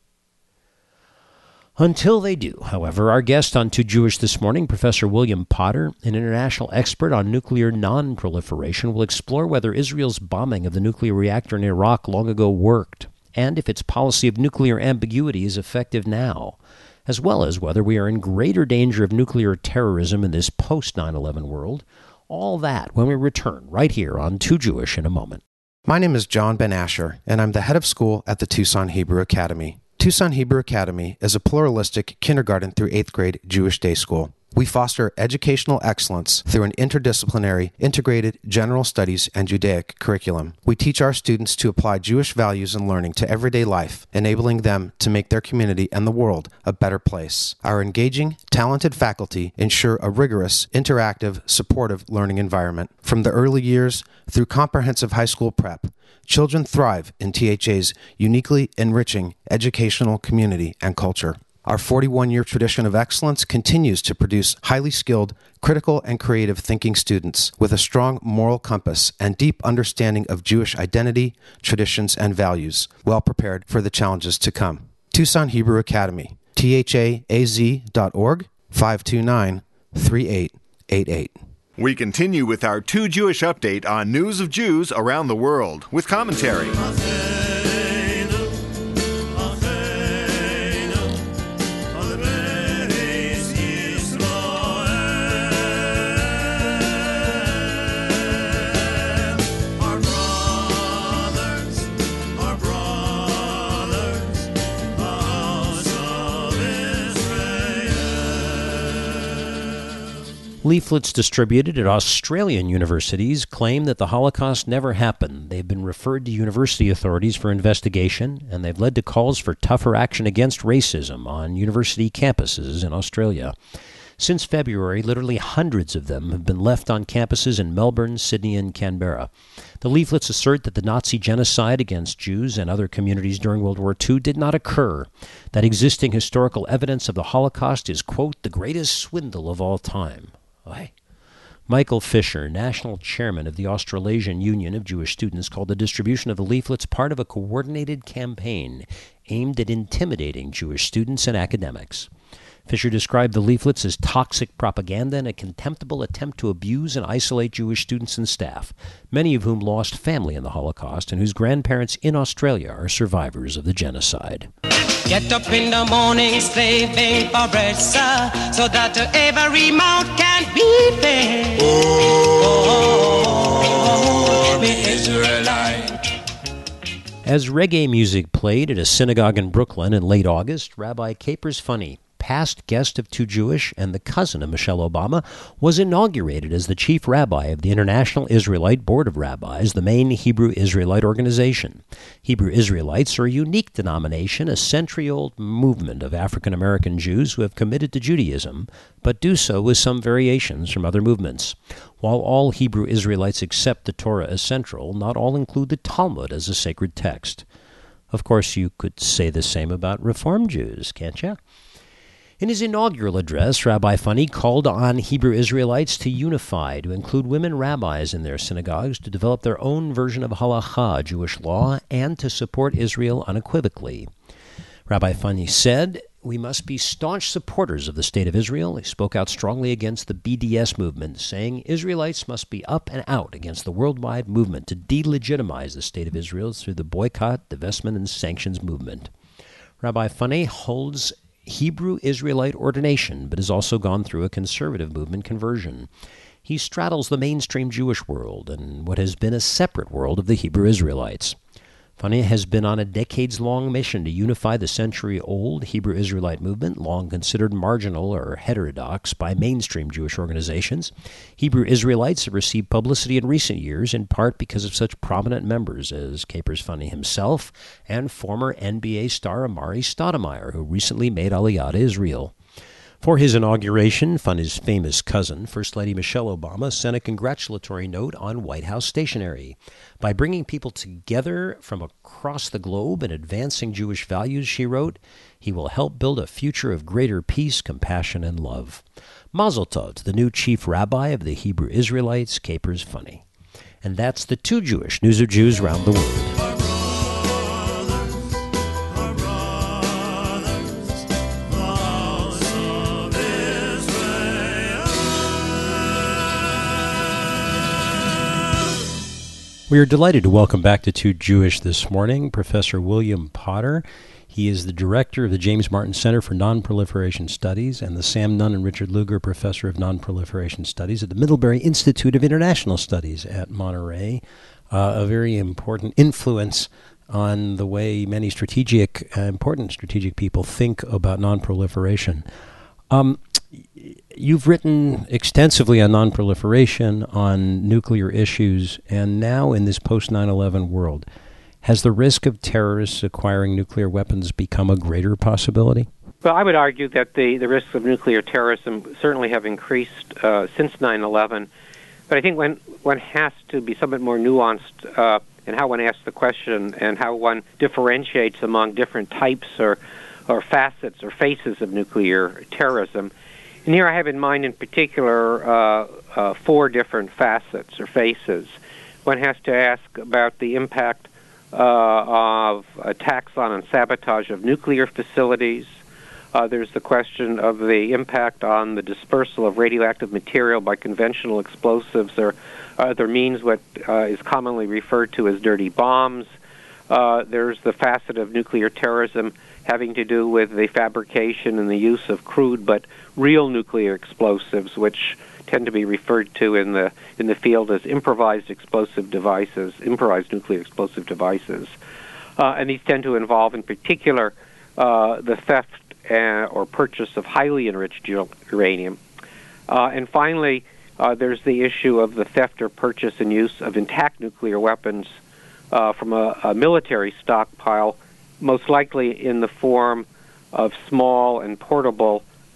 Until they do, however, our guest on Too Jewish this morning, Professor William Potter, an international expert on nuclear non-proliferation, will explore whether Israel's bombing of the nuclear reactor in Iraq long ago worked, and if its policy of nuclear ambiguity is effective now, as well as whether we are in greater danger of nuclear terrorism in this post nine eleven world. All that when we return right here on Too Jewish in a moment. My name is John Ben Asher, and I'm the head of school at the Tucson Hebrew Academy. Tucson Hebrew Academy is a pluralistic kindergarten through eighth grade Jewish day school. We foster educational excellence through an interdisciplinary, integrated general studies and Judaic curriculum. We teach our students to apply Jewish values and learning to everyday life, enabling them to make their community and the world a better place. Our engaging, talented faculty ensure a rigorous, interactive, supportive learning environment. From the early years through comprehensive high school prep, children thrive in T H A's uniquely enriching educational community and culture. Our forty-one-year tradition of excellence continues to produce highly skilled, critical, and creative thinking students with a strong moral compass and deep understanding of Jewish identity, traditions, and values, well prepared for the challenges to come. Tucson Hebrew Academy, T H A A Z dot org, five two nine, three eight eight eight. We continue with our Too Jewish update on news of Jews around the world with commentary. Leaflets distributed at Australian universities claim that the Holocaust never happened. They've been referred to university authorities for investigation, and they've led to calls for tougher action against racism on university campuses in Australia. Since February, literally hundreds of them have been left on campuses in Melbourne, Sydney, and Canberra. The leaflets assert that the Nazi genocide against Jews and other communities during World War Two did not occur, that existing historical evidence of the Holocaust is, quote, the greatest swindle of all time. Aye. Michael Fisher, national chairman of the Australasian Union of Jewish Students, called the distribution of the leaflets part of a coordinated campaign aimed at intimidating Jewish students and academics. Fisher described the leaflets as toxic propaganda and a contemptible attempt to abuse and isolate Jewish students and staff, many of whom lost family in the Holocaust and whose grandparents in Australia are survivors of the genocide. Get up in the morning slaving for bread, sir, so that every mouth can be fed. Oh, me Israelite. As reggae music played at a synagogue in Brooklyn in late August, Rabbi Capers Funny, past guest of Too Jewish and the cousin of Michelle Obama, was inaugurated as the chief rabbi of the International Israelite Board of Rabbis, the main Hebrew Israelite organization. Hebrew Israelites are a unique denomination, a century-old movement of African-American Jews who have committed to Judaism, but do so with some variations from other movements. While all Hebrew Israelites accept the Torah as central, not all include the Talmud as a sacred text. Of course, you could say the same about Reform Jews, can't you? In his inaugural address, Rabbi Funny called on Hebrew Israelites to unify, to include women rabbis in their synagogues, to develop their own version of halakha, Jewish law, and to support Israel unequivocally. Rabbi Funny said, "We must be staunch supporters of the State of Israel." He spoke out strongly against the B D S movement, saying Israelites must be up and out against the worldwide movement to delegitimize the State of Israel through the boycott, divestment, and sanctions movement. Rabbi Funny holds Hebrew Israelite ordination, but has also gone through a conservative movement conversion. He straddles the mainstream Jewish world and what has been a separate world of the Hebrew Israelites. Funny has been on a decades-long mission to unify the century-old Hebrew Israelite movement, long considered marginal or heterodox by mainstream Jewish organizations. Hebrew Israelites have received publicity in recent years, in part because of such prominent members as Capers Funny himself and former N B A star Amari Stoudemire, who recently made Aliyah to Israel. For his inauguration, Funny's famous cousin, First Lady Michelle Obama, sent a congratulatory note on White House stationery. By bringing people together from across the globe and advancing Jewish values, she wrote, he will help build a future of greater peace, compassion, and love. Mazel tov to the new chief rabbi of the Hebrew Israelites, Capers Funny. And that's the Too Jewish News of Jews around the world. We are delighted to welcome back to Too Jewish this morning Professor William Potter. He is the director of the James Martin Center for Nonproliferation Studies and the Sam Nunn and Richard Lugar Professor of Nonproliferation Studies at the Middlebury Institute of International Studies at Monterey, uh, a very important influence on the way many strategic, uh, important strategic people think about nonproliferation. Um, You've written extensively on nonproliferation, on nuclear issues, and now in this post nine eleven world, has the risk of terrorists acquiring nuclear weapons become a greater possibility? Well, I would argue that the, the risks of nuclear terrorism certainly have increased uh, since nine eleven, but I think when one has to be somewhat more nuanced uh, in how one asks the question and how one differentiates among different types or, or facets or faces of nuclear terrorism. And here I have in mind, in particular, uh, uh, four different facets or faces. One has to ask about the impact uh, of attacks on and sabotage of nuclear facilities. Uh, there's the question of the impact on the dispersal of radioactive material by conventional explosives or other means, what uh, is commonly referred to as dirty bombs. Uh, there's the facet of nuclear terrorism having to do with the fabrication and the use of crude but real nuclear explosives, which tend to be referred to in the in the field as improvised explosive devices, improvised nuclear explosive devices. Uh, and these tend to involve, in particular, uh, the theft uh, or purchase of highly enriched uranium. Uh, and finally, uh, there's the issue of the theft or purchase and use of intact nuclear weapons uh, from a, a military stockpile, most likely in the form of small and portable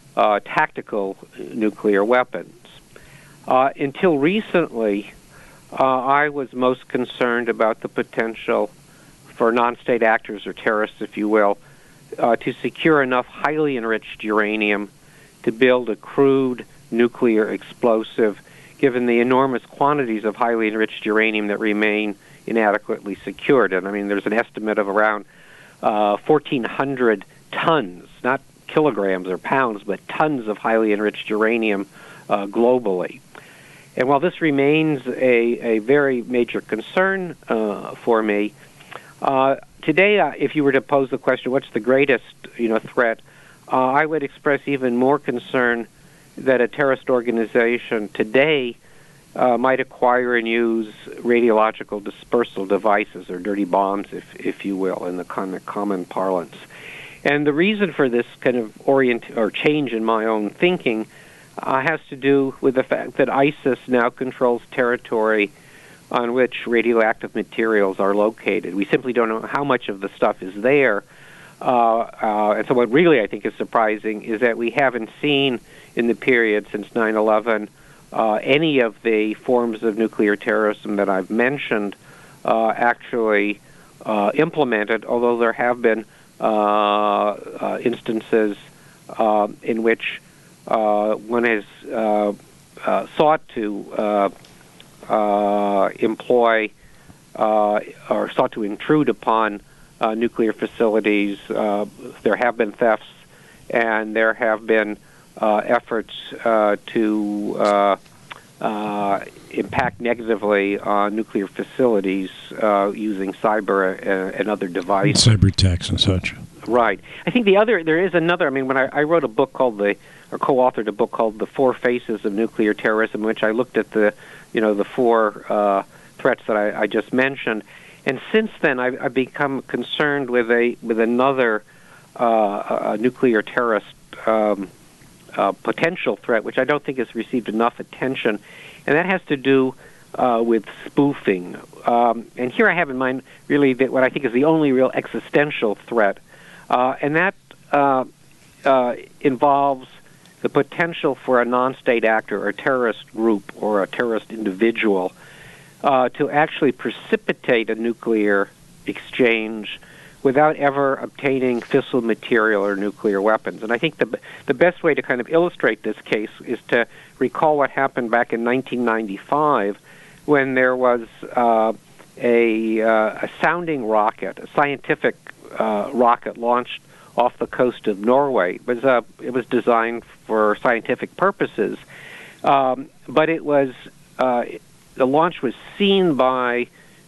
uh, tactical nuclear weapons. Uh, until recently, uh, I was most concerned about the potential for non-state actors or terrorists, if you will, uh, to secure enough highly enriched uranium to build a crude nuclear explosive, given the enormous quantities of highly enriched uranium that remain inadequately secured. And I mean, there's an estimate of around uh, fourteen hundred tons, not kilograms or pounds, but tons of highly enriched uranium uh, globally. And while this remains a, a very major concern uh, for me, uh, today, uh, if you were to pose the question, what's the greatest, you know, threat, uh, I would express even more concern that a terrorist organization today uh, might acquire and use radiological dispersal devices, or dirty bombs, if if you will, in the common, common parlance. And the reason for this kind of orient or change in my own thinking uh, has to do with the fact that ISIS now controls territory on which radioactive materials are located. We simply don't know how much of the stuff is there. Uh, uh, and so what really I think is surprising is that we haven't seen in the period since nine eleven uh, any of the forms of nuclear terrorism that I've mentioned uh, actually uh, implemented, although there have been uh, uh, instances uh, in which uh, one has uh, uh, sought to uh, uh, employ uh, or sought to intrude upon uh, nuclear facilities. Uh, there have been thefts, and there have been uh, efforts uh, to uh, uh, impact negatively on nuclear facilities uh, using cyber and, and other devices. Cyber attacks and such. Right. I think the other, there is another, I mean, when I, I wrote a book called the, or co-authored a book called The Four Faces of Nuclear Terrorism, in which I looked at the, you know, the four uh, threats that I, I just mentioned. And since then, I've, I've become concerned with a with another uh, a nuclear terrorist um, uh, potential threat, which I don't think has received enough attention, and that has to do uh, with spoofing. Um, and here I have in mind really that what I think is the only real existential threat, uh, and that uh, uh, involves the potential for a non-state actor or a terrorist group or a terrorist individual uh, to actually precipitate a nuclear exchange without ever obtaining fissile material or nuclear weapons. And I think the the best way to kind of illustrate this case is to recall what happened back in nineteen ninety-five when there was uh, a, uh, a sounding rocket, a scientific uh, rocket launched off the coast of Norway. It was, uh, it was designed for scientific purposes, um, but it was uh, the launch was seen by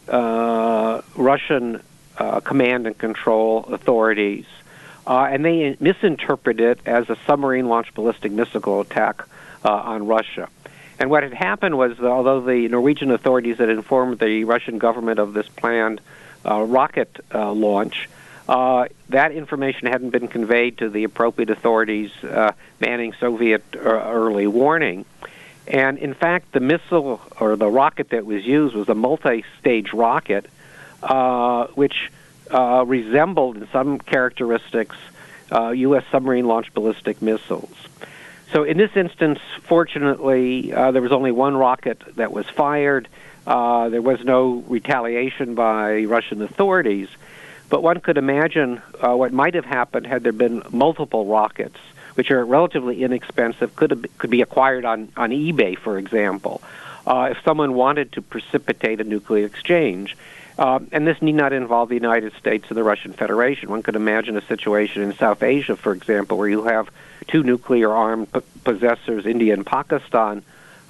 uh, Russian uh, command and control authorities, uh, and they misinterpreted it as a submarine-launched ballistic missile attack uh, on Russia. And what had happened was, although the Norwegian authorities had informed the Russian government of this planned uh, rocket uh, launch, uh, that information hadn't been conveyed to the appropriate authorities uh, manning Soviet uh, early warning. And in fact, the missile or the rocket that was used was a multi-stage rocket, uh, which uh, resembled in some characteristics uh, U S submarine-launched ballistic missiles. So in this instance, fortunately, uh, there was only one rocket that was fired. Uh, there was no retaliation by Russian authorities. But one could imagine uh, what might have happened had there been multiple rockets, which are relatively inexpensive, could have, could be acquired on, on eBay, for example, uh, if someone wanted to precipitate a nuclear exchange. Uh, and this need not involve the United States or the Russian Federation. One could imagine a situation in South Asia, for example, where you have two nuclear-armed p- possessors, India and Pakistan,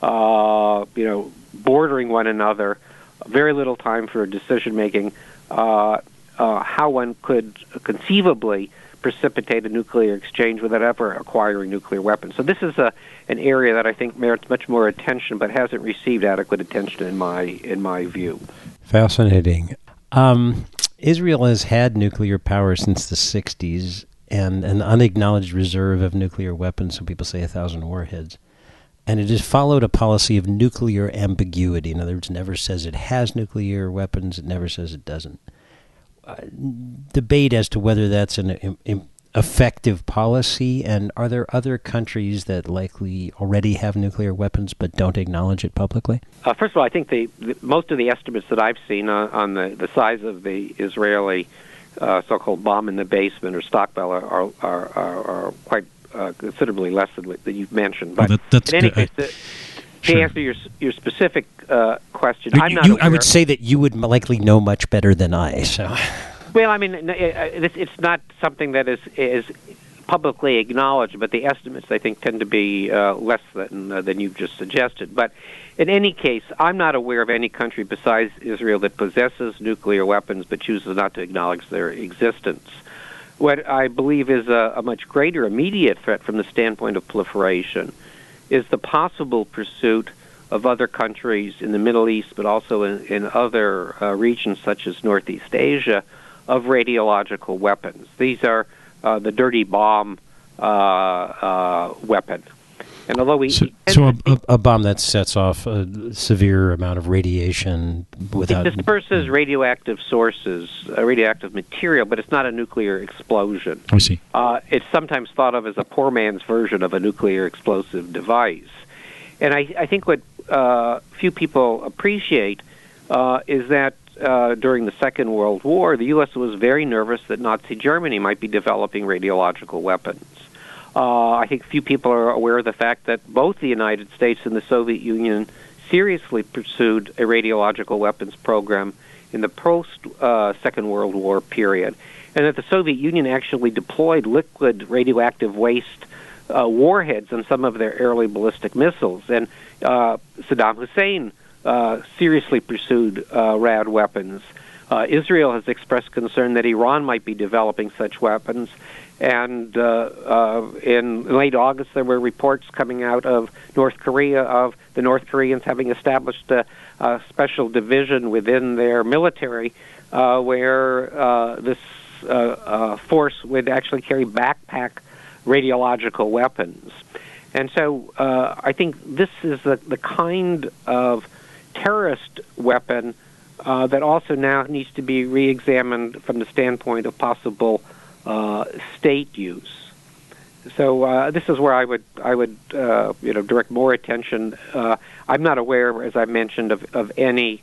uh, you know, bordering one another, very little time for decision-making, uh, uh, how one could conceivably precipitate a nuclear exchange without ever acquiring nuclear weapons. So this is a, an area that I think merits much more attention, but hasn't received adequate attention in my in my view. Fascinating. Um, Israel has had nuclear power since the sixties and an unacknowledged reserve of nuclear weapons, some people say a thousand warheads. And it has followed a policy of nuclear ambiguity. In other words, it never says it has nuclear weapons, it never says it doesn't. Uh, debate as to whether that's an, effective policy? And are there other countries that likely already have nuclear weapons but don't acknowledge it publicly? Uh, first of all, I think the, the most of the estimates that I've seen on, on the, the size of the Israeli uh, so-called bomb in the basement or stockpile are are, are, are, are quite uh, considerably less than what that you've mentioned. But well, that, that's in any good. case, the, Sure. to answer your your specific uh, question, You- I'm not you- aware. I would say that you would likely know much better than I. So, Well, I mean, it's it's not something that is is publicly acknowledged, but the estimates, I think, tend to be uh, less than uh, than you've just suggested. But in any case, I'm not aware of any country besides Israel that possesses nuclear weapons but chooses not to acknowledge their existence. What I believe is a, a much greater immediate threat from the standpoint of proliferation is the possible pursuit of other countries in the Middle East, but also in, in other uh, regions such as Northeast Asia, of radiological weapons. These are uh, the dirty bomb uh, uh, weapon. And although we so, so a, a, a bomb that sets off a severe amount of radiation without... it disperses radioactive sources, uh, radioactive material, but it's not a nuclear explosion. I see. Uh, it's sometimes thought of as a poor man's version of a nuclear explosive device. And I, I think what uh, few people appreciate uh, is that uh, during the Second World War, the U S was very nervous that Nazi Germany might be developing radiological weapons. Uh, I think few people are aware of the fact that both the United States and the Soviet Union seriously pursued a radiological weapons program in the post-Second uh, World War period, and that the Soviet Union actually deployed liquid radioactive waste uh, warheads on some of their early ballistic missiles. And uh, Saddam Hussein uh, seriously pursued uh, rad weapons. Uh, Israel has expressed concern that Iran might be developing such weapons. And uh, uh, in late August, there were reports coming out of North Korea of the North Koreans having established a, a special division within their military uh, where uh, this uh, uh, force would actually carry backpack radiological weapons. And so uh, I think this is the, the kind of terrorist weapon uh, that also now needs to be re-examined from the standpoint of possible Uh, state use. So uh, this is where I would I would uh, you know direct more attention. Uh, I'm not aware, as I mentioned, of of any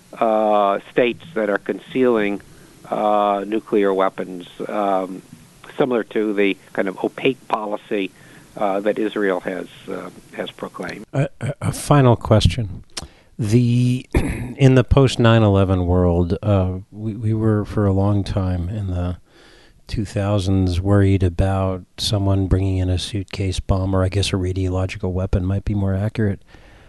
uh, states that are concealing uh, nuclear weapons, um, similar to the kind of opaque policy uh, that Israel has uh, has proclaimed. A, a final question. The in the post nine eleven world, uh, we we were for a long time in the two thousands worried about someone bringing in a suitcase bomb, or I guess a radiological weapon might be more accurate.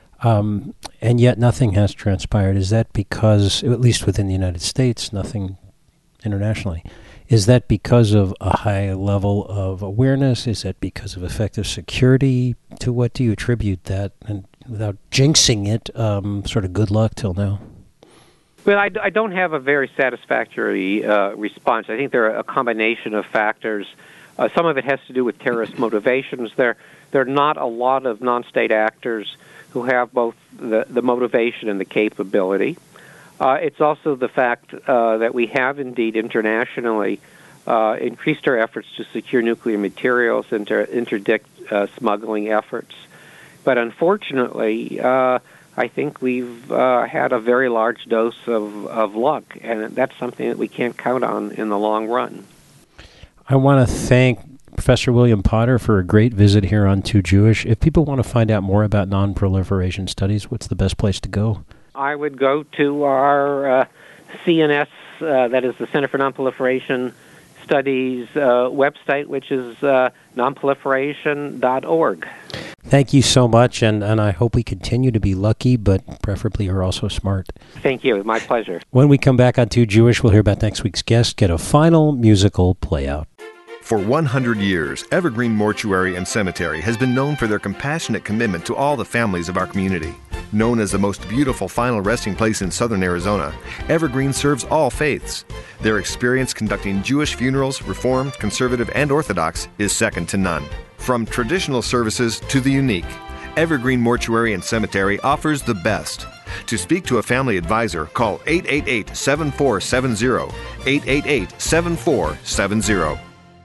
Um, and yet nothing has transpired. Is that because, at least within the United States, nothing internationally, is that because of a high level of awareness? Is that because of effective security? To what do you attribute that? And without jinxing it, um, sort of good luck till now. Well, I, I don't have a very satisfactory uh, response. I think there are a combination of factors. Uh, some of it has to do with terrorist motivations. There, there are not a lot of non-state actors who have both the, the motivation and the capability. Uh, it's also the fact uh, that we have indeed internationally uh, increased our efforts to secure nuclear materials and to interdict uh, smuggling efforts. But unfortunately, uh, I think we've uh, had a very large dose of, of luck, and that's something that we can't count on in the long run. I want to thank Professor William Potter for a great visit here on Too Jewish. If people want to find out more about non-proliferation studies, what's the best place to go? I would go to our uh, C N S, uh, that is the Center for Nonproliferation Studies uh, website, which is uh, nonproliferation dot org. Thank you so much, and, and I hope we continue to be lucky, but preferably are also smart. Thank you. My pleasure. When we come back on Too Jewish, we'll hear about next week's guest, get a final musical play-out. For one hundred years, Evergreen Mortuary and Cemetery has been known for their compassionate commitment to all the families of our community. Known as the most beautiful final resting place in southern Arizona, Evergreen serves all faiths. Their experience conducting Jewish funerals, Reformed, Conservative, and Orthodox, is second to none. From traditional services to the unique, Evergreen Mortuary and Cemetery offers the best. To speak to a family advisor, call eight eight eight, seven four seven zero, eight eight eight, seven four seven zero.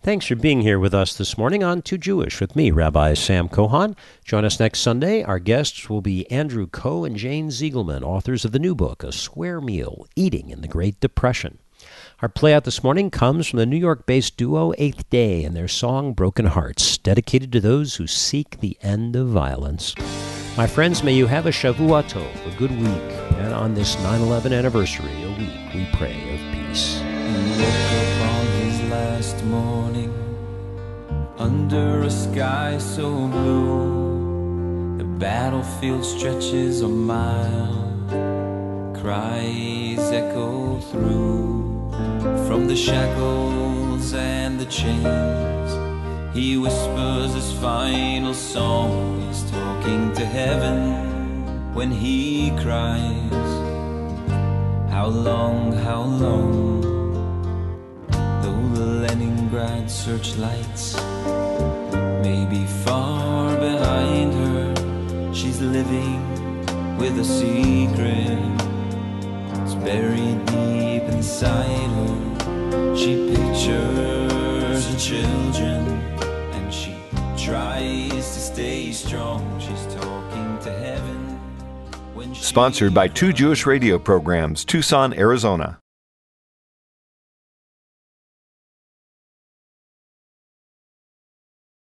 Thanks for being here with us this morning on Too Jewish with me, Rabbi Sam Kohan. Join us next Sunday. Our guests will be Andrew Koh and Jane Ziegelman, authors of the new book, A Square Meal, Eating in the Great Depression. Our play-out this morning comes from the New York-based duo Eighth Day and their song Broken Hearts, dedicated to those who seek the end of violence. My friends, may you have a Shavua Tov, a good week, and on this nine eleven anniversary, a week we pray of peace. He woke up on his last morning under a sky so blue. The battlefield stretches a mile, cries echo through. From the shackles and the chains, he whispers his final song. He's talking to heaven when he cries, how long, how long? Though the Leningrad searchlights may be far behind her, she's living with a secret. It's buried deep inside her. She pictures her children and she tries to stay strong. She's talking to heaven when she Sponsored by Two Jewish Radio Programs, Tucson, Arizona.